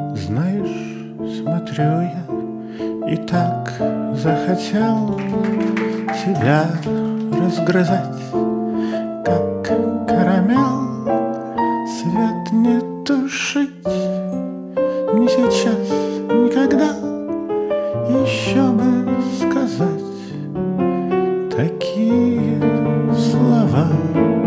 Знаешь, смотрю я и так захотел тебя разгрызать, как карамель. Свет не тушить, ни сейчас, никогда. Еще бы сказать такие слова.